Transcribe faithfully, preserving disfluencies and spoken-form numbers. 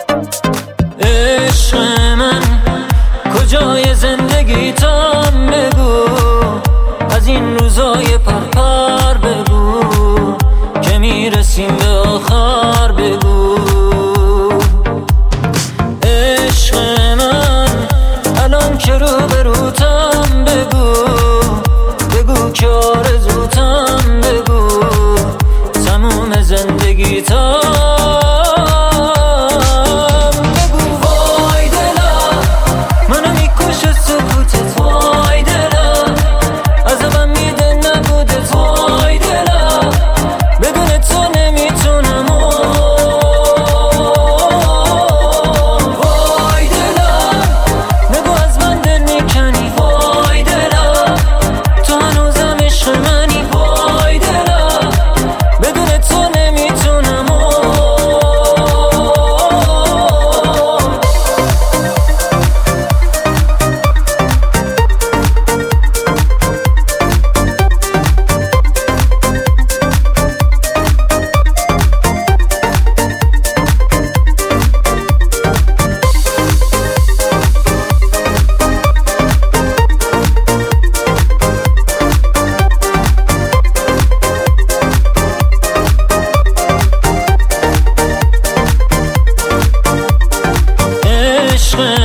عشق من کجای زندگی تام بگو، از این روزای پرپر بگو که میرسیم به آخر بگو. عشق من الان که رو به روتم بگو، بگو که آرزوتم بگو تموم زندگی تا عشق